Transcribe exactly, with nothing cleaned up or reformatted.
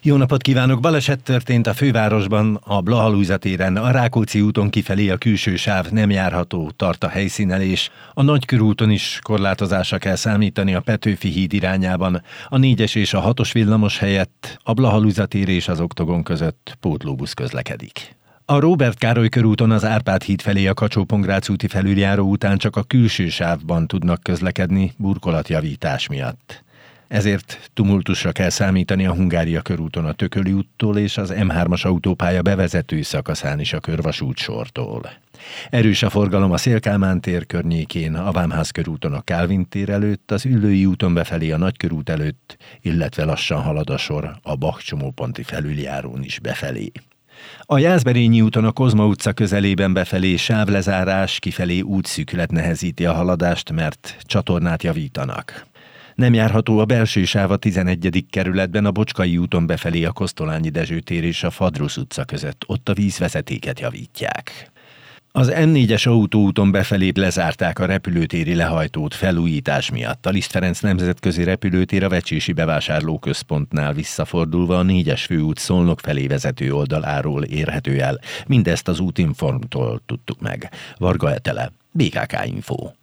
Jó napot kívánok! Baleset történt a fővárosban, a Blaha-Lujza téren, a Rákóczi úton kifelé a külső sáv nem járható, tart a helyszínelés. A Nagykörúton is korlátozásra kell számítani a Petőfi híd irányában. A négyes és a hatos villamos helyett a Blaha-Lujza tér és az Oktogon között pótlóbusz közlekedik. A Róbert Károly körúton az Árpád híd felé a Kacsó-Pongrác úti felüljáró után csak a külső sávban tudnak közlekedni burkolatjavítás miatt. Ezért tumultusra kell számítani a Hungária körúton a Tököli úttól és az M hármas autópálya bevezető szakaszán is a Körvasút sortól. Erős a forgalom a Széll-Kálmán tér környékén, a Vámház körúton a Kálvin tér előtt, az Üllői úton befelé a Nagykörút előtt, illetve lassan halad a sor a Bach csomóponti felüljárón is befelé. A Jászberényi úton a Kozma utca közelében befelé sávlezárás, kifelé útszűkület nehezíti a haladást, mert csatornát javítanak. Nem járható a belső sáv a tizenegyedik kerületben, a Bocskai úton befelé a Kosztolányi Dezső tér és a Fadrusz utca között, ott a vízvezetéket javítják. Az M négyes autóúton befelé lezárták a repülőtéri lehajtót felújítás miatt. A Liszt Ferenc nemzetközi repülőtér a Vecsési bevásárlóközpontnál visszafordulva a négyes főút Szolnok felé vezető oldaláról érhető el. Mindezt az Útinformtól tudtuk meg. Varga Etele, bé ká ká Info.